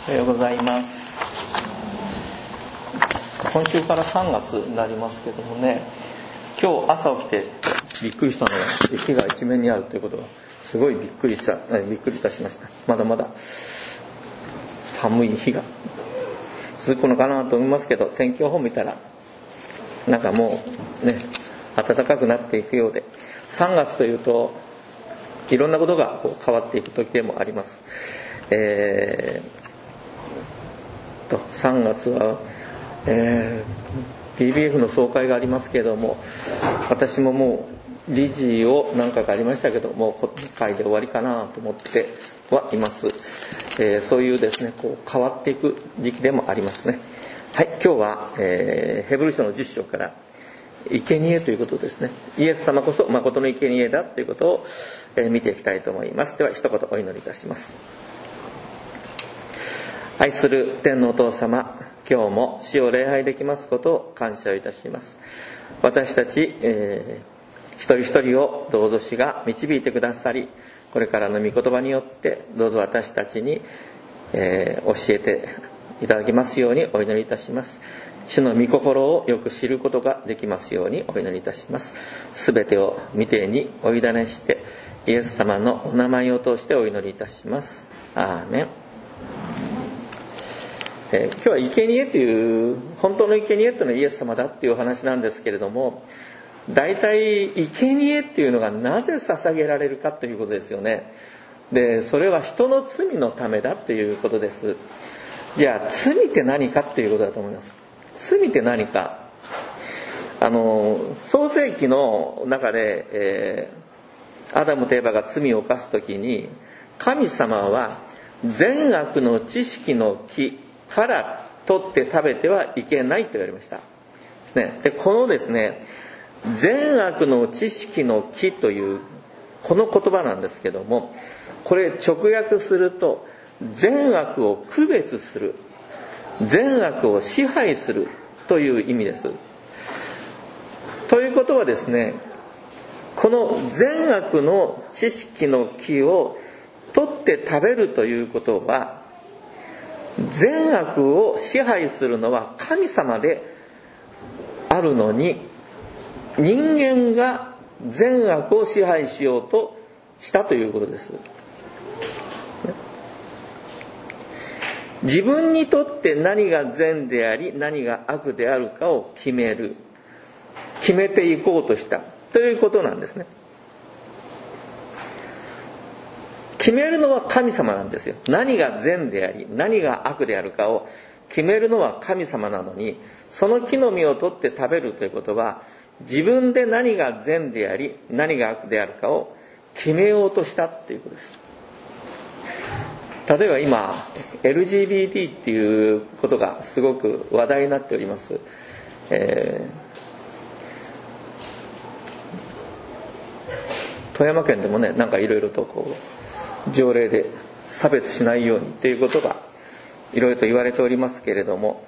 おはようございます。今週から3月になりますけどもね、今日朝起きてびっくりしたのが雪が一面にあるということがすごいびっくりいたしました。まだまだ寒い日が続くのかなと思いますけど、天気予報見たらなんかもうね暖かくなっていくようで、3月というといろんなことが変わっていく時でもあります。3月は、BBF の総会がありますけれども、私ももう理事を何回かありましたけども、今回で終わりかなと思ってはいます。そういうですね変わっていく時期でもありますね。はい、今日は、ヘブル書の10章から生贄ということですね。イエス様こそ誠の生贄だということを、見ていきたいと思います。では一言お祈りいたします。愛する天のお父様、今日も主を礼拝できますことを感謝いたします。私たち、一人一人をどうぞ主が導いてくださり、これからの御言葉によってどうぞ私たちに、教えていただきますようにお祈りいたします。主の御心をよく知ることができますようにお祈りいたします。すべてを御手にお委ねしてイエス様のお名前を通してお祈りいたします。アーメン。今日は生贄という本当の生贄というのはイエス様だっていう話なんですけれども、大体生贄っていうのがなぜ捧げられるかということですよね。でそれは人の罪のためだということです。じゃあ罪って何かということだと思います。罪って何か、創世記の中で、アダムとエバが罪を犯すときに神様は善悪の知識の木から取って食べてはいけないと言われました。でこのですね善悪の知識の木というこの言葉なんですけども、これ直訳すると善悪を区別する、善悪を支配するという意味です。ということはですね、この善悪の知識の木を取って食べるということは、善悪を支配するのは神様であるのに、人間が善悪を支配しようとしたということです。自分にとって何が善であり何が悪であるかを決めていこうとしたということなんですね。決めるのは神様なんですよ。何が善であり何が悪であるかを決めるのは神様なのに、その木の実を取って食べるということは自分で何が善であり何が悪であるかを決めようとしたということです。例えば今 LGBT っていうことがすごく話題になっております。富山県でもね、なんかいろいろと条例で差別しないようにということがいろいろと言われておりますけれども、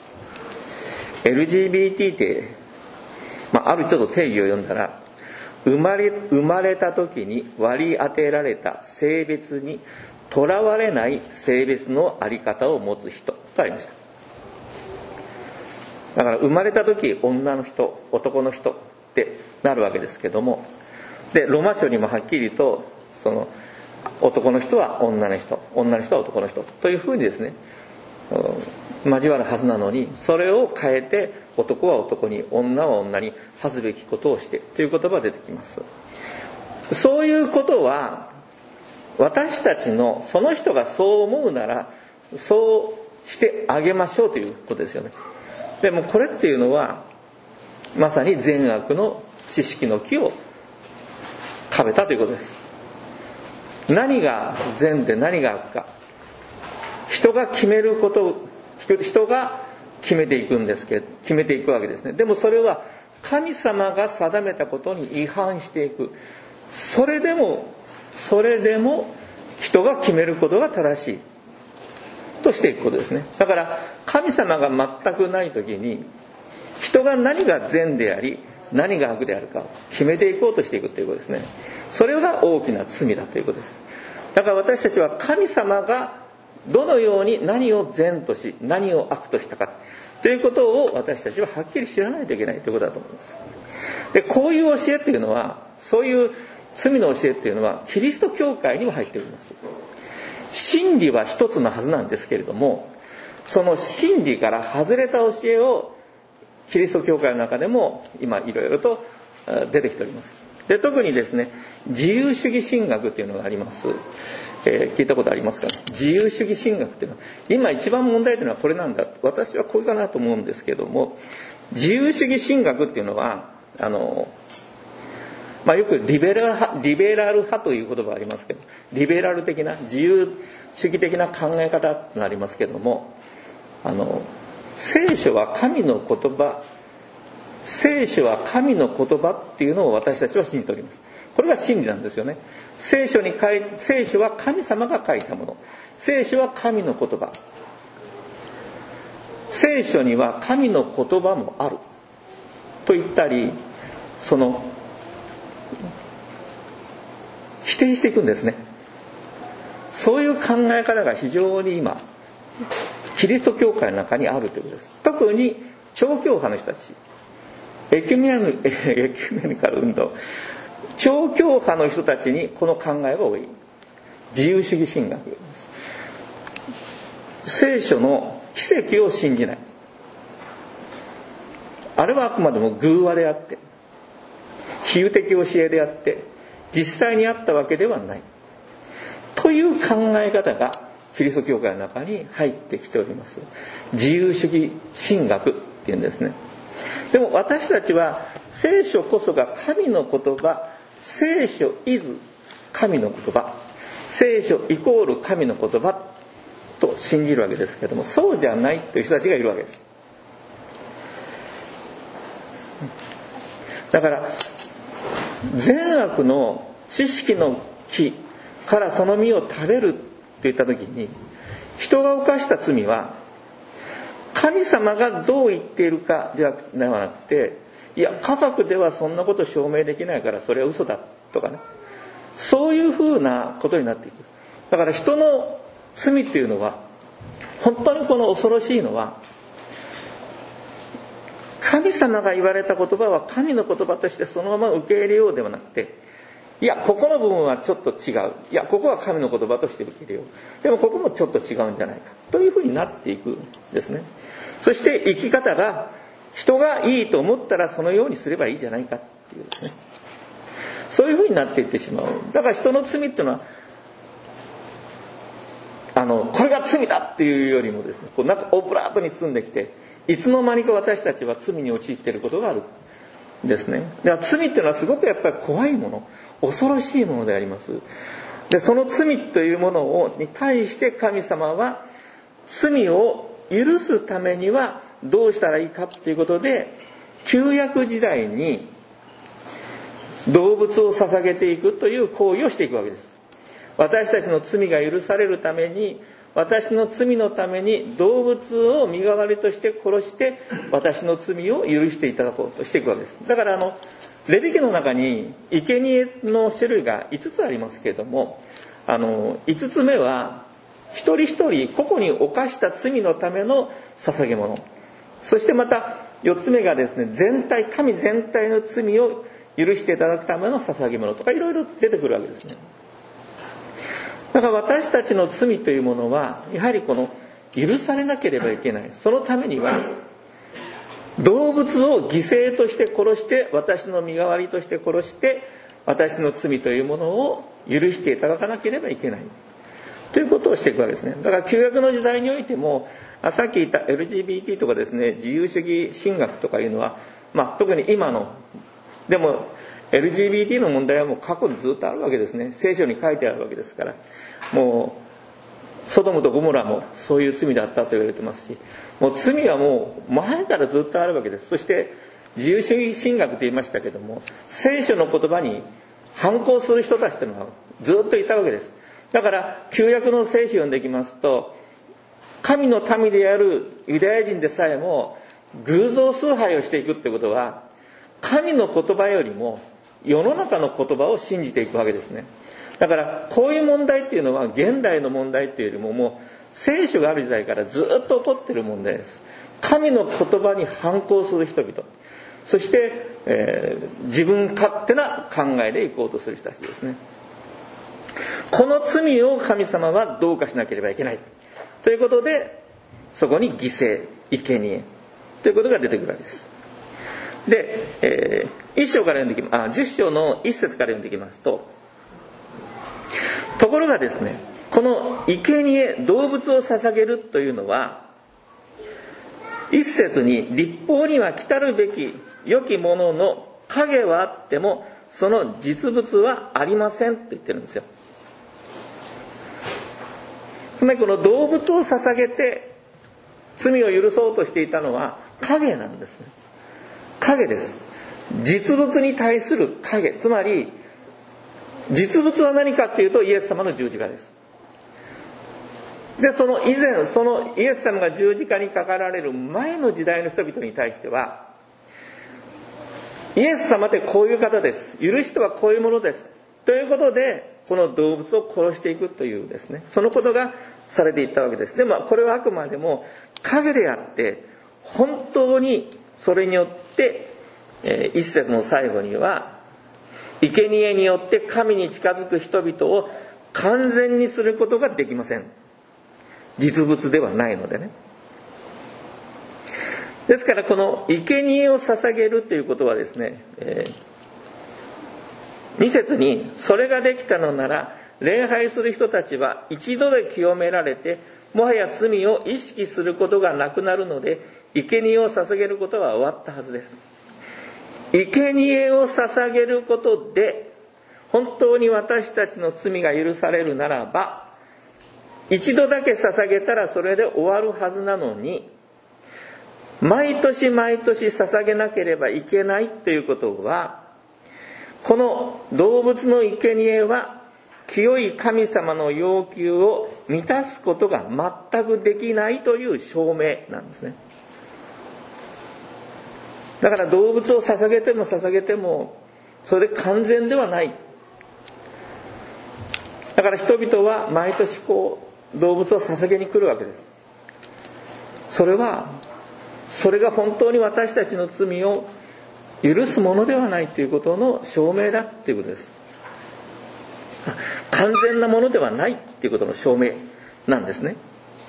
LGBT って、ある程度定義を読んだら、生まれた時に割り当てられた性別にとらわれない性別の在り方を持つ人とありました。だから生まれた時女の人男の人ってなるわけですけども、でローマ書にもはっきりとその男の人は女の人、女の人は男の人というふうにですね交わるはずなのに、それを変えて男は男に女は女に恥ずべきことをしてという言葉が出てきます。そういうことは私たちのその人がそう思うならそうしてあげましょうということですよね。でもこれっていうのはまさに善悪の知識の木を食べたということです。何が善で何が悪か、人が決めること、人が決めていくわけですね。でもそれは神様が定めたことに違反していく。それでも人が決めることが正しいとしていくことですね。だから神様が全くない時に人が何が善であり何が悪であるかを決めていこうとしていくということですね。それが大きな罪だということです。だから私たちは神様がどのように何を善とし何を悪としたかということを私たちははっきり知らないといけないということだと思います。でこういう教えっていうのは、そういう罪の教えっていうのはキリスト教会にも入っております。真理は一つのはずなんですけれども、その真理から外れた教えをキリスト教会の中でも今いろいろと出てきております。で特にですね、自由主義神学というのがあります。聞いたことありますかね。自由主義神学というのは今一番問題というのはこれなんだ、私はこれかなと思うんですけども、自由主義神学っていうのはよくリベラル派という言葉がありますけど、リベラル的な自由主義的な考え方となりますけども、聖書は神の言葉、聖書は神の言葉っていうのを私たちは信じております。これが真理なんですよね。聖書は神様が書いたもの、聖書は神の言葉、聖書には神の言葉もあると言ったり、否定していくんですね。そういう考え方が非常に今キリスト教会の中にあるということです。特に超教派の人たち、エキュメニカル運動、超教派の人たちにこの考えが多い。自由主義神学です。聖書の奇跡を信じない。あれはあくまでも偶話であって比喩的教えであって実際にあったわけではないという考え方がキリスト教会の中に入ってきております。自由主義神学っていうんですね。でも私たちは聖書こそが神の言葉、聖書 is 神の言葉、聖書イコール神の言葉と信じるわけですけども、そうじゃないという人たちがいるわけです。だから善悪の知識の木からその実を食べるといった時に、人が犯した罪は神様がどう言っているかではなくて、いや科学ではそんなこと証明できないからそれは嘘だとかね、そういうふうなことになっていく。だから人の罪っていうのは本当にこの恐ろしいのは、神様が言われた言葉は神の言葉としてそのまま受け入れようではなくて、いやここの部分はちょっと違う、いやここは神の言葉として受け入れよう、でもここもちょっと違うんじゃないかというふうになっていくんですね。そして生き方が人がいいと思ったらそのようにすればいいじゃないかっていうですね、そういうふうになっていってしまう。だから人の罪っていうのはこれが罪だっていうよりもですね、こうなんかオブラートに包んできて、いつの間にか私たちは罪に陥っていることがあるんですね。だから罪っていうのはすごくやっぱり怖いもの、恐ろしいものであります。でその罪というものに対して神様は罪を許すためにはどうしたらいいかということで、旧約時代に動物を捧げていくという行為をしていくわけです。私たちの罪が許されるために、私の罪のために動物を身代わりとして殺して私の罪を許していただこうとしていくわけです。だからレビ記の中に生贄の種類が5つありますけれども、5つ目は一人一人個々に犯した罪のための捧げ物、そしてまた4つ目がですね、神全体の罪を許していただくための捧げ物とか、いろいろ出てくるわけですね。だから私たちの罪というものはやはりこの許されなければいけない。そのためには動物を犠牲として殺して、私の身代わりとして殺して私の罪というものを許していただかなければいけないということをしていくわけですね。だから旧約の時代においても、さっき言った LGBT とかですね、自由主義神学とかいうのは、特に今のでも LGBT の問題はもう過去にずっとあるわけですね。聖書に書いてあるわけですから、もうソドムとゴモラもそういう罪だったと言われてますし、もう罪はもう前からずっとあるわけです。そして自由主義神学と言いましたけども、聖書の言葉に反抗する人たちというのはずっといたわけです。だから旧約の聖書を読んでいきますと、神の民であるユダヤ人でさえも偶像崇拝をしていくってことは、神の言葉よりも世の中の言葉を信じていくわけですね。だからこういう問題っていうのは現代の問題っていうよりも、もう聖書がある時代からずっと起こっている問題です。神の言葉に反抗する人々、そして、自分勝手な考えでいこうとする人たちですね。この罪を神様はどうかしなければいけないということで、そこに犠牲、生贄ということが出てくるわけです。で、10章の1節から読んでいきますと、ところがですね、この生贄、動物を捧げるというのは、一節に律法には来たるべき良きものの影はあってもその実物はありませんと言ってるんですよ。つまりこの動物を捧げて罪を許そうとしていたのは影なんですね。影です。実物に対する影、つまり実物は何かっていうとイエス様の十字架です。で、その以前、そのイエス様が十字架にかかられる前の時代の人々に対しては、イエス様ってこういう方です、許しとはこういうものですということで、この動物を殺していくというですね、そのことがされていったわけです。でもこれはあくまでも影であって、本当にそれによって一節の最後には、生贄によって神に近づく人々を完全にすることができません。実物ではないのでね。ですからこの生贄を捧げるということはですね、2節に、それができたのなら礼拝する人たちは一度で清められて、もはや罪を意識することがなくなるので、生贄を捧げることは終わったはずです。生贄を捧げることで本当に私たちの罪が許されるならば、一度だけ捧げたらそれで終わるはずなのに、毎年毎年捧げなければいけないということは、この動物の生贄は清い神様の要求を満たすことが全くできないという証明なんですね。だから動物を捧げても捧げてもそれで完全ではない。だから人々は毎年動物を捧げに来るわけです。それが本当に私たちの罪を許すものではないということの証明だということです。完全なものではないということの証明なんですね。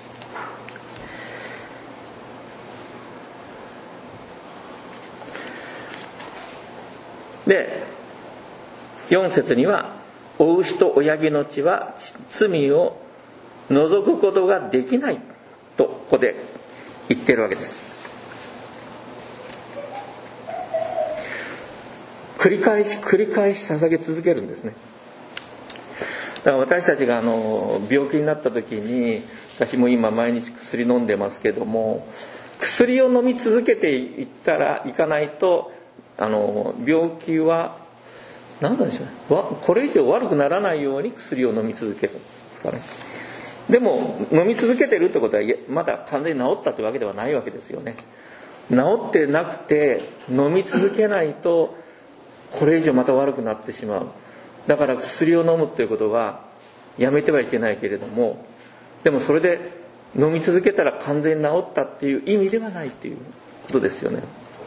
で、4節には、お牛と親木の血は罪を除くことができないとここで言っているわけです。繰り返し捧げ続けるんですね。だから私たちが病気になった時に、私も今毎日薬飲んでますけども、薬を飲み続けていかないと病気は何なんでしょうね、これ以上悪くならないように薬を飲み続けるんですかね。でも飲み続けてるってことはまだ完全に治ったってわけではないわけですよね。治ってなくて飲み続けないとこれ以上また悪くなってしまう。だから薬を飲むということはやめてはいけないけれども、でもそれで飲み続けたら完全に治ったっていう意味ではないっていうことですよね。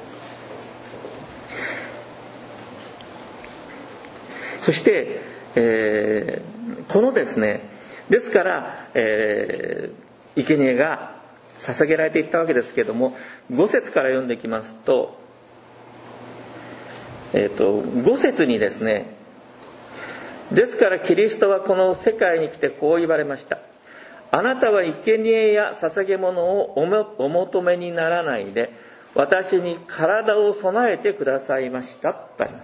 そして、このですね、ですから、生贄が捧げられていったわけですけれども、5節から読んでいきますと、5節にですね、ですからキリストはこの世界に来てこう言われました。あなたは生贄や捧げ物をお求めにならないで、私に体を備えてくださいましたとあります。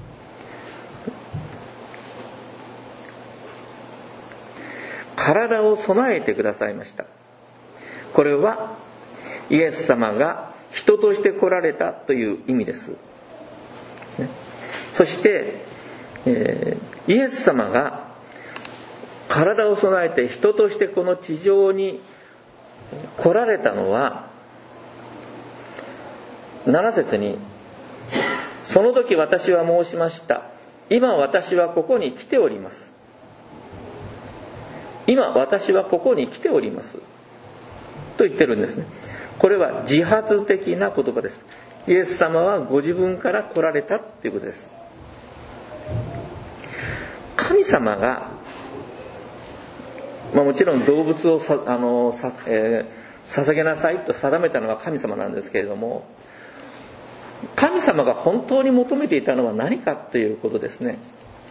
体を備えてくださいました。これはイエス様が人として来られたという意味です。そして、イエス様が体を備えて人としてこの地上に来られたのは、7節に、その時私は申しました。今私はここに来ております。 今私はここに来ておりますと言ってるんですね。これは自発的な言葉です。イエス様はご自分から来られたということです。神様が、もちろん動物を捧げなさいと定めたのは神様なんですけれども、神様が本当に求めていたのは何かということですね。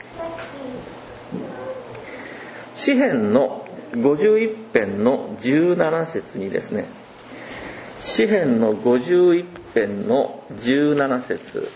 詩編の51編の17節にですね、詩編の51編の17節、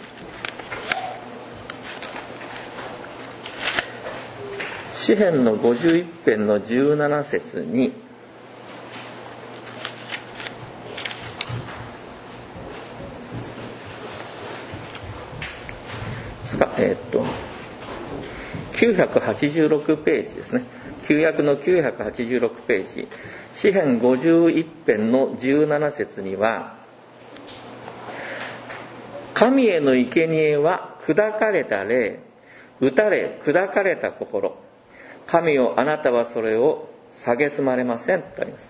詩編の51編の17節に、986ページですね。旧約の986ページ、詩編51編の17節には、神への生贄は砕かれた霊、打たれ砕かれた心、神よあなたはそれを蔑まれませんとあります。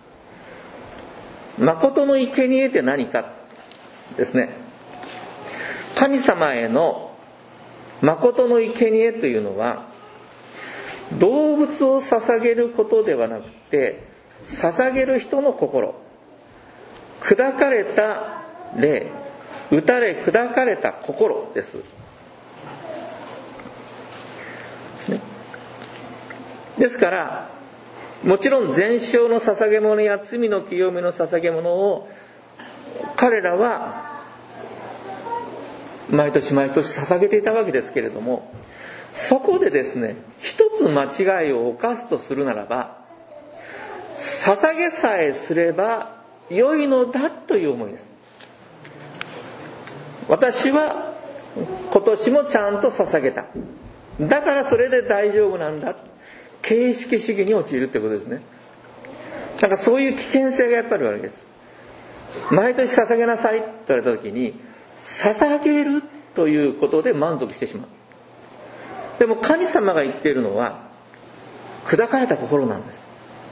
誠の生贄って何かですね。神様への誠の生贄というのは、動物を捧げることではなくて、捧げる人の心、砕かれた霊、打たれ砕かれた心です。ですから、もちろん全焼の捧げ物や罪の清めの捧げ物を彼らは毎年毎年捧げていたわけですけれども、そこでですね、一つ間違いを犯すとするならば、捧げさえすれば良いのだという思いです。私は今年もちゃんと捧げた、だからそれで大丈夫なんだ、形式主義に陥るってことですね。なんかそういう危険性がやっぱりあるわけです。毎年捧げなさいと言われた時に、捧げるということで満足してしまう。でも神様が言っているのは砕かれた心なんです。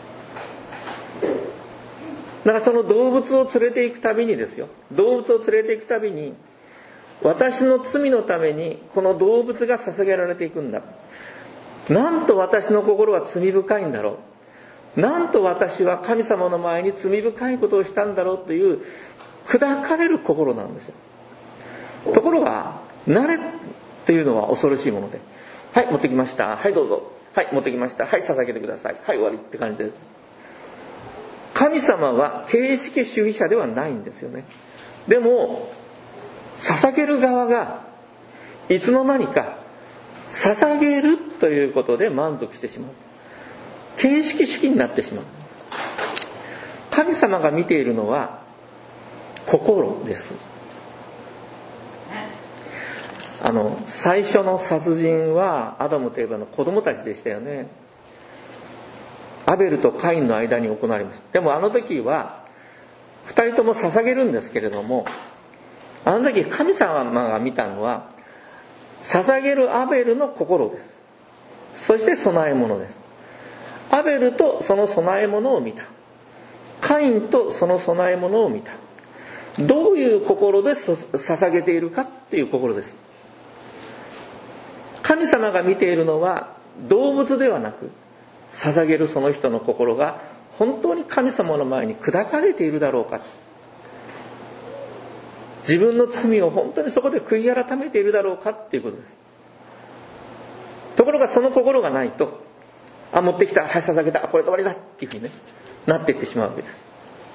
だからその動物を連れて行くたびにですよ、動物を連れて行くたびに、私の罪のためにこの動物が捧げられていくんだ、なんと私の心は罪深いんだろう、なんと私は神様の前に罪深いことをしたんだろうという砕かれる心なんですよ。ところが慣れというのは恐ろしいもので、はい持ってきました、はいどうぞ、はい持ってきました、はい捧げてください、はい終わりって感じで、神様は形式主義者ではないんですよね。でも捧げる側がいつの間にか捧げるということで満足してしまう、形式主義になってしまう。神様が見ているのは心です。最初の殺人はアダムとエバの子供たちでしたよね。アベルとカインの間に行われました。でもあの時は2人とも捧げるんですけれども、あの時神様が見たのは捧げるアベルの心です。そして供え物です。アベルとその供え物を見た、カインとその供え物を見た。どういう心で捧げているかっていう心です。神様が見ているのは動物ではなく、捧げるその人の心が本当に神様の前に砕かれているだろうか、自分の罪を本当にそこで悔い改めているだろうかっていうことです。ところがその心がないと、持ってきた、はい捧げた、これで終わりだっていうふうにね、なっていってしまうわけです。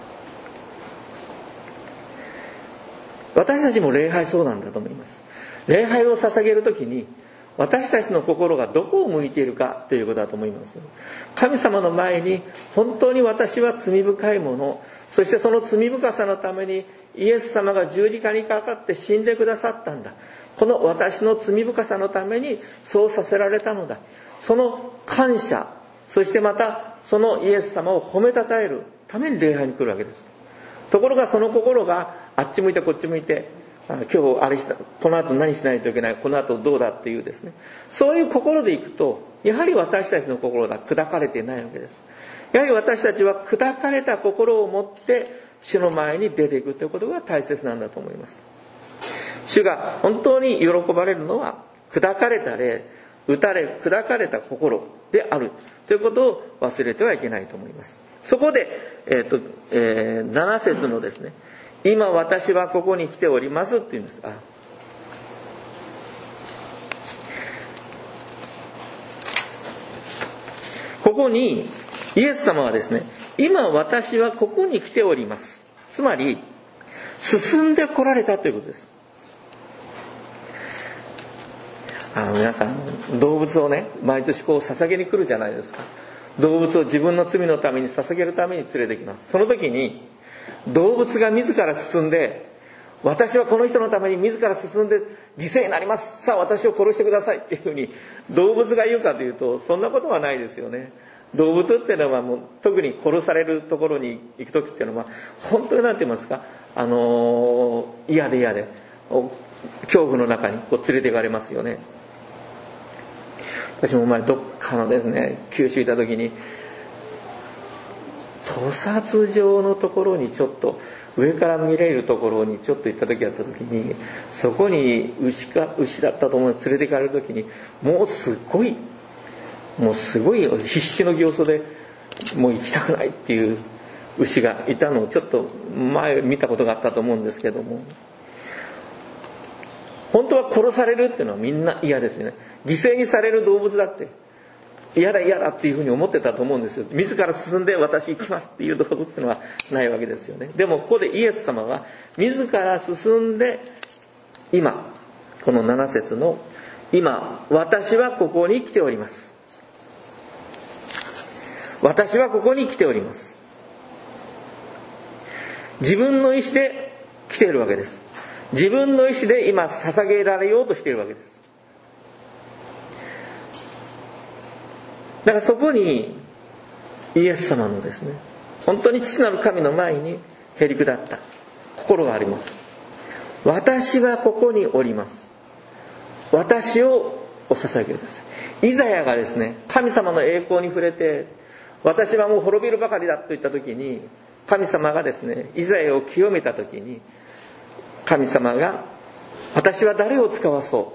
私たちも礼拝そうなんだと思います。礼拝を捧げるときに私たちの心がどこを向いているかということだと思います。神様の前に本当に私は罪深いもの、そしてその罪深さのためにイエス様が十字架にかかって死んでくださったんだ、この私の罪深さのためにそうさせられたのだ、その感謝、そしてまたそのイエス様を褒めたたえるために礼拝に来るわけです。ところがその心があっち向いてこっち向いて、今日あれした、この後何しないといけない、この後どうだっていうですね、そういう心でいくと、やはり私たちの心が砕かれていないわけです。 やはり私たちは砕かれた心を持って主の前に出ていくということが大切なんだと思います。主が本当に喜ばれるのは砕かれた霊、打たれ砕かれた心であるということを忘れてはいけないと思います。そこで、7節のですね、今私はここに来ておりますっていうんです。ここにイエス様はですね、今私はここに来ております。つまり進んで来られたということです。皆さん動物をね、毎年捧げに来るじゃないですか。動物を自分の罪のために捧げるために連れてきます。その時に動物が自ら進んで、私はこの人のために自ら進んで犠牲になります、さあ私を殺してくださいっていうふうに動物が言うかというと、そんなことはないですよね。動物っていうのはもう特に殺されるところに行く時っていうのは本当に何て言いますか、嫌で恐怖の中に連れて行かれますよね。私も前どっかのですね、九州行った時に屠殺場のところにちょっと上から見れるところにちょっと行った時あった時に、そこに牛だったと思う連れて行かれる時にもうすごい必死の形相でもう行きたくないっていう牛がいたのをちょっと前見たことがあったと思うんですけども、本当は殺されるっていうのはみんな嫌ですよね。犠牲にされる動物だって嫌だっていうふうに思ってたと思うんですよ。自ら進んで私行きますっていう動物っていうのはないわけですよね。でもここでイエス様は自ら進んで、今この7節の今私はここに来ております、私はここに来ております、自分の意思で来ているわけです。自分の意思で今捧げられようとしているわけです。だからそこにイエス様のですね、本当に父なる神の前にへり下った心があります。私はここにおります、私をお捧げください。イザヤがですね、神様の栄光に触れて、私はもう滅びるばかりだと言った時に、神様がですね、イザヤを清めた時に、神様が私は誰を使わそう、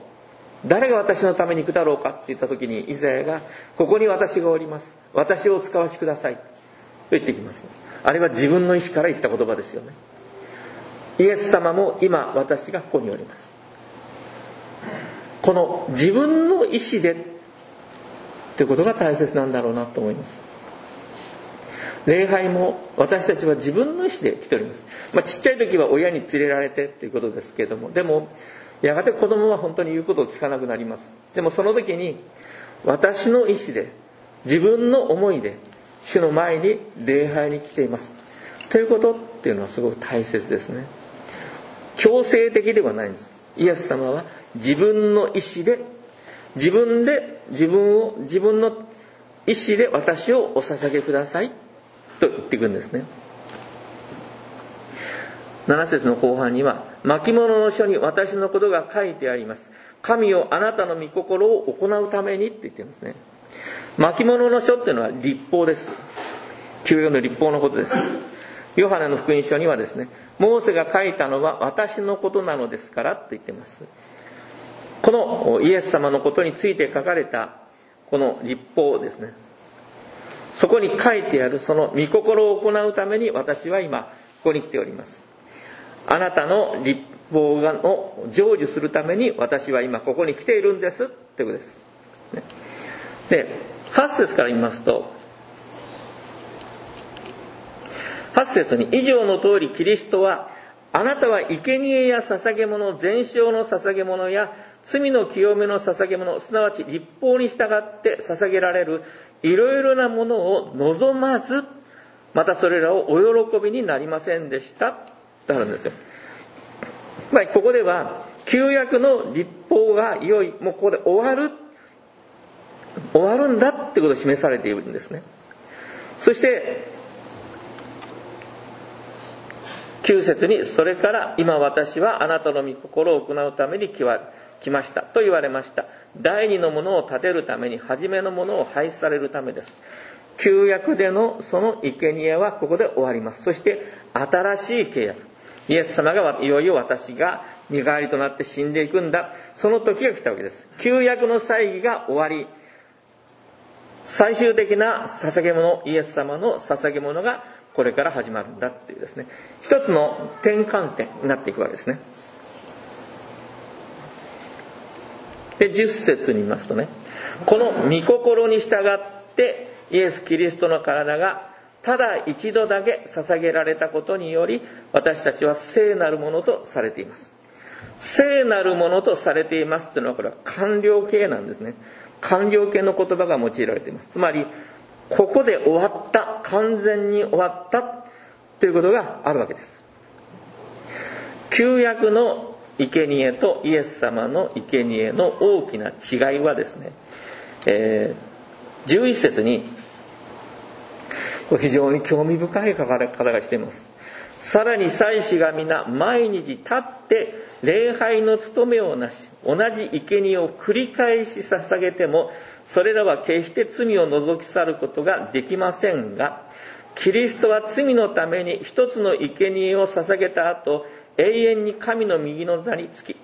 誰が私のために行くだろうかって言った時に、イザヤがここに私がおります、私をお使わしくださいと言ってきます。あれは自分の意思から言った言葉ですよね。イエス様も今私がここにおります。この自分の意思でということが大切なんだろうなと思います。礼拝も私たちは自分の意思で来ております。ちっちゃい時は親に連れられてということですけれども、でもやがて子供は本当に言うことを聞かなくなります。でもその時に私の意思で、自分の思いで主の前に礼拝に来ていますということっていうのはすごく大切ですね。強制的ではないんです。イエス様は自分の意思で、自分の意思で私をお捧げくださいと言っていくんですね。7節の後半には、巻物の書に私のことが書いてあります、神よあなたの御心を行うためにって言ってるんですね。巻物の書っていうのは律法です。旧約の律法のことです。ヨハネの福音書にはですね、モーセが書いたのは私のことなのですからと言っています。このイエス様のことについて書かれたこの律法ですね、そこに書いてあるその御心を行うために私は今ここに来ております。あなたの律法を成就するために私は今ここに来ているんですってことです。で、8節から見ますと、8節に以上の通りキリストはあなたは生贄や捧げ物、全焼の捧げ物や罪の清めの捧げ物、すなわち律法に従って捧げられるいろいろなものを望まず、またそれらをお喜びになりませんでしたとあるんですよ。ここでは旧約の律法がもうここで終わるんだってことを示されているんですね。そして9節に、それから今私はあなたの御心を行うために来ましたと言われました。第二のものを立てるために初めのものを廃止されるためです。 旧約でのその生贄はここで終わります。そして新しい契約、イエス様がいよいよ私が身代わりとなって死んでいくんだ、その時が来たわけです。旧約の祭儀が終わり、最終的な捧げ物、イエス様の捧げ物がこれから始まるんだっていうですね、一つの転換点になっていくわけですね。で、10節に見ますとね、この御心に従ってイエス・キリストの体がただ一度だけ捧げられたことにより、私たちは聖なるものとされています。聖なるものとされていますというのは、これは完了形なんですね。完了形の言葉が用いられています。つまりここで終わった、完全に終わったということがあるわけです。旧約の生贄とイエス様の生贄の大きな違いはですね、11節にこれ非常に興味深い書かれ方がしています。さらに祭司が皆毎日立って礼拝の務めをなし、同じ生贄を繰り返し捧げても、それらは決して罪を除き去ることができませんが、キリストは罪のために一つの生贄を捧げた後、永遠に神の右の座につき、こ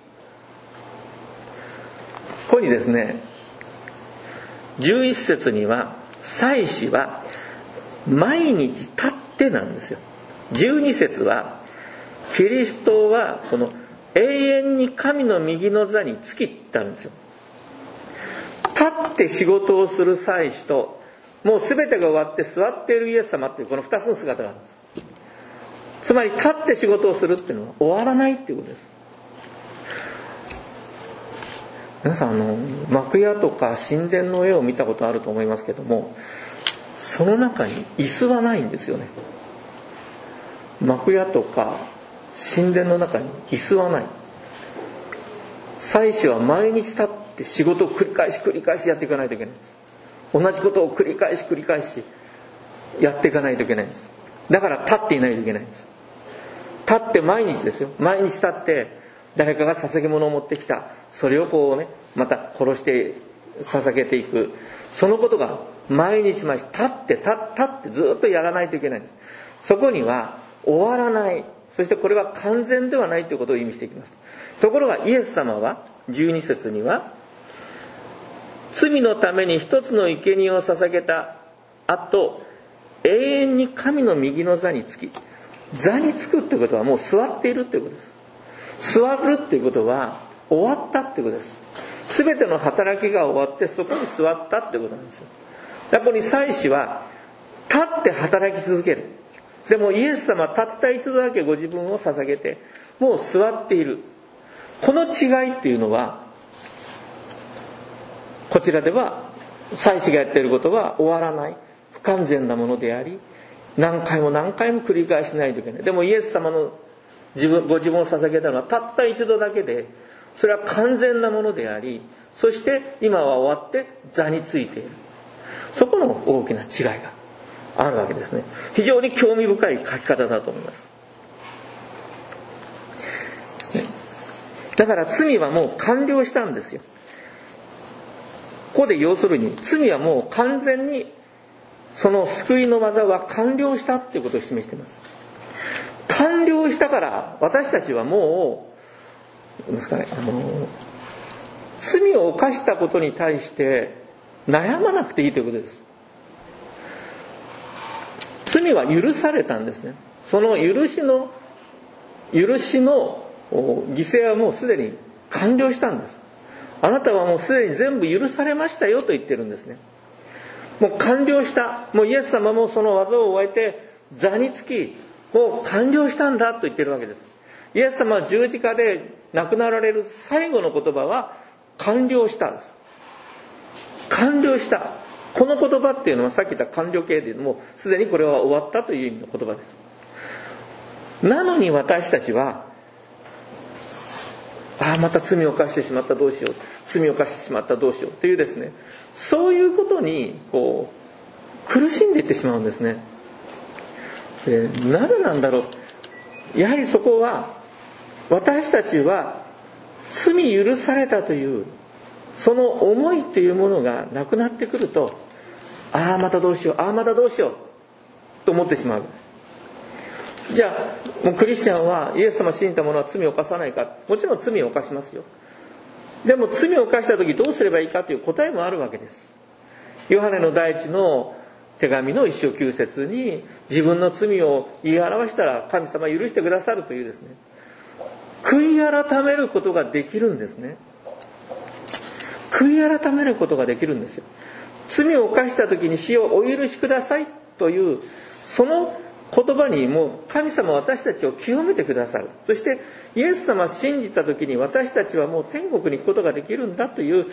こにですね、11節には祭司は毎日立ってなんですよ。12節はキリストはこの永遠に神の右の座につきってあるんですよ。立って仕事をする祭司と、もう全てが終わって座っているイエス様というこの2つの姿があるんです。つまり立って仕事をするっていうのは終わらないっていうことです。皆さん幕屋とか神殿の絵を見たことあると思いますけども、その中に椅子はないんですよね。幕屋とか神殿の中に椅子はない。祭司は毎日立って仕事を繰り返しやっていかないといけないんです。同じことを繰り返しやっていかないといけないんです。だから立っていないといけないんです。立って毎日ですよ。毎日立って誰かが捧げ物を持ってきた、それをこうね、また殺して捧げていく、そのことが毎日立ってずっとやらないといけないんです。そこには終わらない、そしてこれは完全ではないということを意味していきます。ところがイエス様は12節には、罪のために一つの生贄を捧げた後、永遠に神の右の座につき、座につくってことはもう座っているっていうことです。座るっていうことは終わったっていうことです。全ての働きが終わってそこに座ったっていうことなんですよ。だからここに祭司は立って働き続ける。でもイエス様はたった一度だけご自分を捧げてもう座っている。この違いっていうのは、こちらでは祭司がやっていることは終わらない、不完全なものであり、何回も繰り返しないといけない。でもイエス様のご自分を捧げたのはたった一度だけで、それは完全なものであり、そして今は終わって座についている。そこの大きな違いがあるわけですね。非常に興味深い書き方だと思います。だから罪はもう完了したんですよ。ここで要するに罪はもう完全に、その救いの技は完了したっていうことを示しています。完了したから私たちはもう罪を犯したことに対して悩まなくていいということです。罪は許されたんですね。その許しの犠牲はもうすでに完了したんです。あなたはもうすでに全部許されましたよと言ってるんですね。もう完了した。もうイエス様もその技を終えて座につき、もう完了したんだと言ってるわけです。イエス様は十字架で亡くなられる最後の言葉は完了したです。完了した。この言葉っていうのはさっき言った完了形でもうすでにこれは終わったという意味の言葉です。なのに私たちは、また罪を犯してしまったどうしよう、罪を犯してしまったどうしようというですね、そういうことに苦しんでいってしまうんですね。なぜなんだろう。やはりそこは私たちは罪許されたというその思いというものがなくなってくると、 またどうしよう、またどうしようと思ってしまう。じゃあもうクリスチャンはイエス様を信じた者は罪を犯さないか。もちろん罪を犯しますよ。でも罪を犯した時どうすればいいかという答えもあるわけです。ヨハネの第一の手紙の1章9節に、自分の罪を言い表したら神様許してくださるというですね、悔い改めることができるんですね。悔い改めることができるんですよ。罪を犯した時に死をお許しくださいというその言葉にもう神様は私たちを清めてくださる。そしてイエス様を信じた時に私たちはもう天国に行くことができるんだという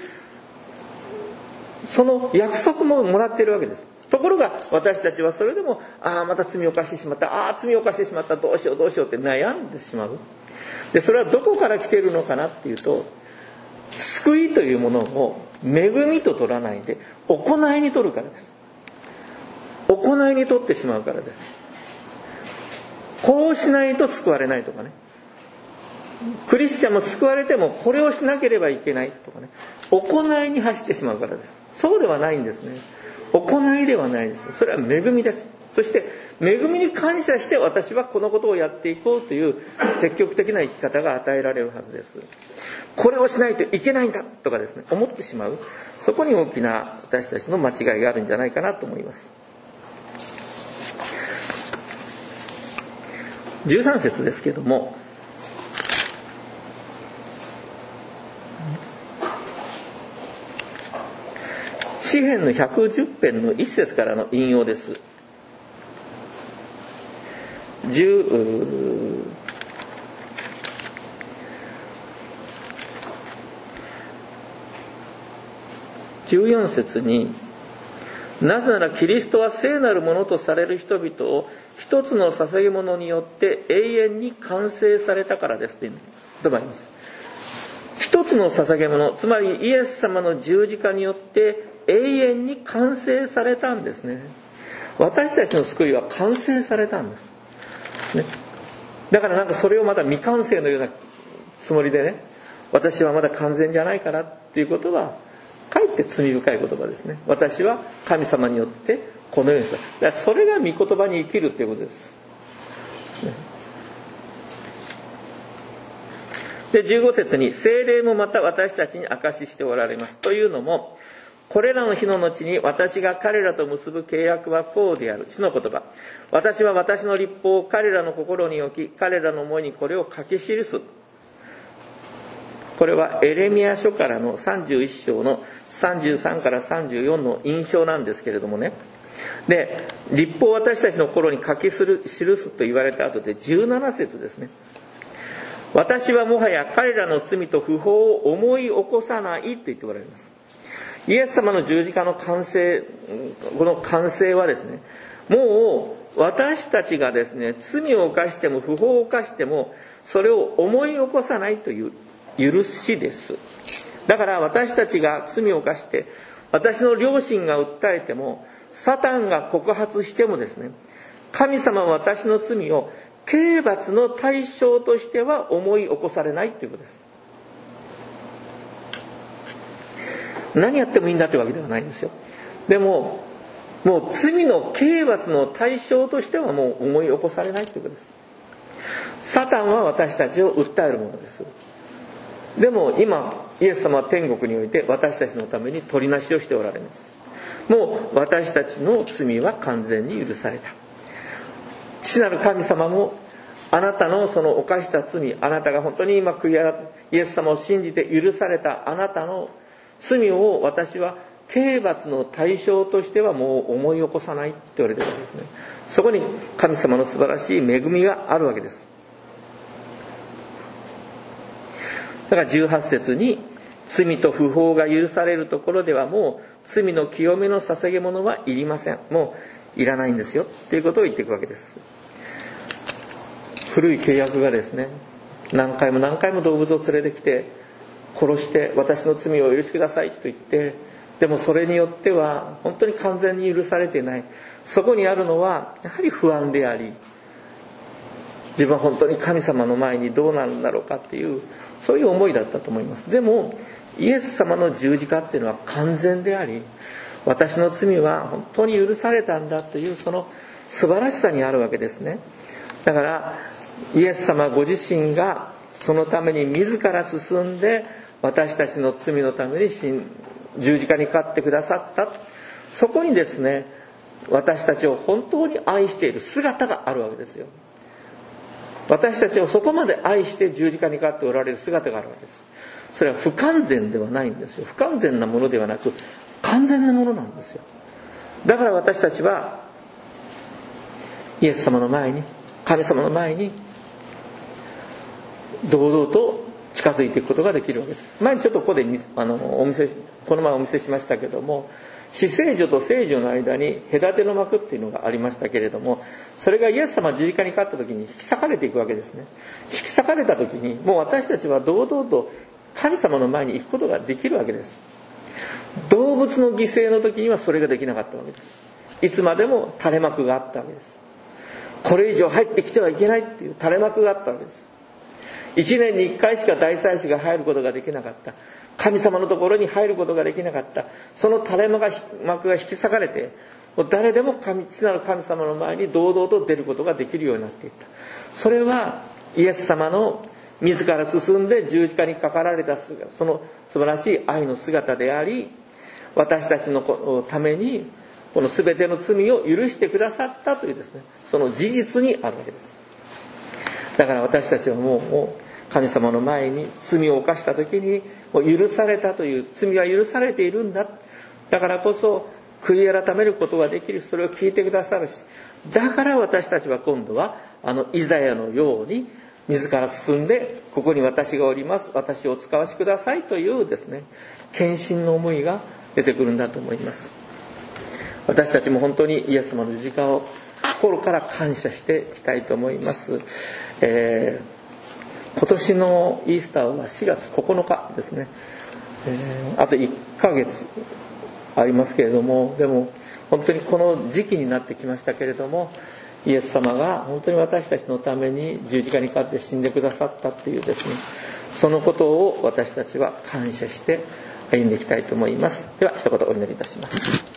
その約束ももらっているわけです。ところが私たちはそれでもまた罪を犯してしまった、罪を犯してしまった、どうしようどうしようって悩んでしまう。でそれはどこから来ているのかなっていうと、救いというものを恵みと取らないで行いに取るからです。行いに取ってしまうからです。こうしないと救われないとかね、クリスチャンも救われてもこれをしなければいけないとかね、行いに走ってしまうからです。そうではないんですね。行いではないです。それは恵みです。そして恵みに感謝して私はこのことをやっていこうという積極的な生き方が与えられるはずです。これをしないといけないんだとかですね、思ってしまう、そこに大きな私たちの間違いがあるんじゃないかなと思います。13節ですけども、詩編の110編の1節からの引用です。14節に、なぜならキリストは聖なるものとされる人々を一つの捧げ物によって永遠に完成されたからですという言葉があります。一つの捧げ物、つまりイエス様の十字架によって永遠に完成されたんですね。私たちの救いは完成されたんです、ね、だからなんかそれをまだ未完成のようなつもりでね、私はまだ完全じゃないからっていうことはかえって罪深い言葉ですね。私は神様によってこのようにした。だからそれが御言葉に生きるということです。で、15節に、聖霊もまた私たちに証ししておられます。というのも、これらの日の後に私が彼らと結ぶ契約はこうである。主の言葉。私は私の律法を彼らの心に置き、彼らの思いにこれを書き記す。これはエレミヤ書からの31章の33から34の印象なんですけれどもね。で、律法を私たちの心に書き記すと言われた後で17節ですね。私はもはや彼らの罪と不法を思い起こさないと言っておられます。イエス様の十字架の完成、この完成はですね、もう私たちがですね、罪を犯しても不法を犯してもそれを思い起こさないという許しです。だから私たちが罪を犯して私の良心が訴えても、サタンが告発してもですね、神様は私の罪を刑罰の対象としては思い起こされないということです。何やってもいいんだというわけではないんですよ。でももう罪の刑罰の対象としてはもう思い起こされないということです。サタンは私たちを訴えるものです。でも今イエス様は天国において私たちのために取りなしをしておられます。もう私たちの罪は完全に許された。父なる神様もあなたのその犯した罪、あなたが本当に今イエス様を信じて許されたあなたの罪を私は刑罰の対象としてはもう思い起こさないって言われてるわけですね。そこに神様の素晴らしい恵みがあるわけです。だから18節に、罪と不法が許されるところではもう罪の清めの捧げ物はいりません。もういらないんですよっていうことを言っていくわけです。古い契約がですね、何回も何回も動物を連れてきて殺して私の罪をお許しくださいと言って、でもそれによっては本当に完全に許されていない。そこにあるのはやはり不安であり、自分は本当に神様の前にどうなるんだろうかっていう、そういう思いだったと思います。でもイエス様の十字架っていうのは完全であり、 私の罪は本当に許されたんだというその素晴らしさにあるわけですね。だからイエス様ご自身がそのために自ら進んで私たちの罪のために十字架にかかってくださった。そこにですね、私たちを本当に愛している姿があるわけですよ。私たちをそこまで愛して十字架にかかっておられる姿があるわけです。それは不完全ではないんですよ。不完全なものではなく完全なものなんですよ。だから私たちはイエス様の前に、神様の前に堂々と近づいていくことができるわけです。前にちょっとここでこの前お見せしましたけども、死聖所と聖所の間に隔ての幕っていうのがありましたけれども、それがイエス様十字架にかかった時に引き裂かれていくわけですね。引き裂かれた時にもう私たちは堂々と神様の前に行くことができるわけです。動物の犠牲の時にはそれができなかったわけです。いつまでも垂れ幕があったわけです。これ以上入ってきてはいけないっていう垂れ幕があったわけです。1年に1回しか大祭司が入ることができなかった、神様のところに入ることができなかった、その垂れ幕が引き裂かれて、誰でも父なる神様の前に堂々と出ることができるようになっていった。それはイエス様の自ら進んで十字架にかかられたその素晴らしい愛の姿であり、私たちのためにこの全ての罪を許してくださったというですね、その事実にあるわけです。だから私たちはもう神様の前に罪を犯した時にもう許されたという、罪は許されているんだ、だからこそ悔い改めることができる、それを聞いてくださるし、だから私たちは今度はイザヤのように自ら進んで、ここに私がおります、私をお使わしくださいというですね、献身の思いが出てくるんだと思います。私たちも本当にイエス様の十字架を心から感謝していきたいと思います。今年のイースターは4月9日ですね。あと1ヶ月ありますけれども、でも本当にこの時期になってきましたけれども、イエス様が本当に私たちのために十字架にかかって死んでくださったっていうですね、そのことを私たちは感謝して歩んでいきたいと思います。では一言お祈りいたします。